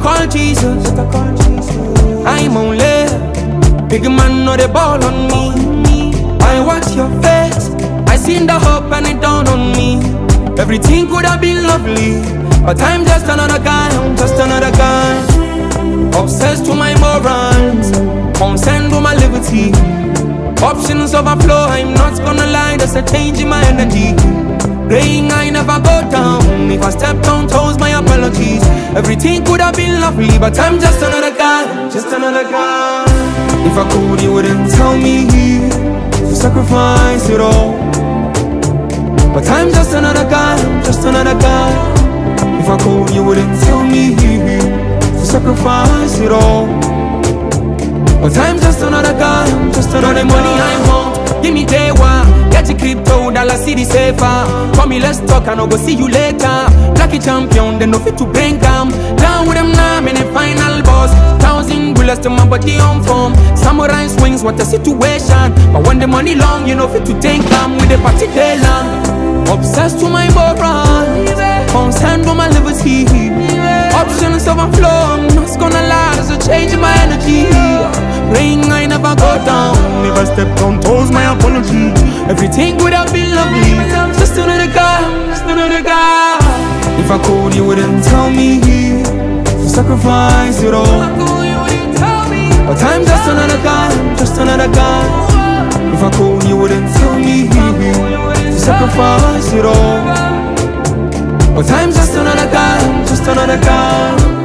call Jesus. I'm only big man, no the ball on me. I watch your face, I seen the hope and it dawned on me. Everything could have been lovely, but I'm just another guy, I'm just another guy. Obsessed with my morals, concerned with my liberty. Options overflow, I'm not gonna lie, there's a change in my energy. Praying I never go down, if I step on toes, my apologies. Everything could have been lovely, but I'm just another guy, just another guy. If I could, you wouldn't tell me to sacrifice it all. But I'm just another guy, just another guy. If I could, you wouldn't tell me to sacrifice it all. But I'm just another guy, just another money I want. Give me day one, get your crypto, dollar city safer. Call me, let's talk, and I'll go see you later. Lucky champion, then no fit to bring them. Down with them now, in the final boss. 1,000 bullets to my body on form. Samurai swings, what a situation. But when the money long, you know fit to take them with the party day long. Obsessed to my moral, concerned with my liberty. Options overflow, I'm not gonna lie, there's a change in my energy. Praying I never go down, never step on toes, my apology. Everything would have been lovely, but I'm just another guy, just another guy. If I could, you wouldn't tell me to sacrifice it all. But I'm just another guy, just another guy. If I could, you wouldn't tell me to sacrifice it all. But I'm just another guy, just another guy.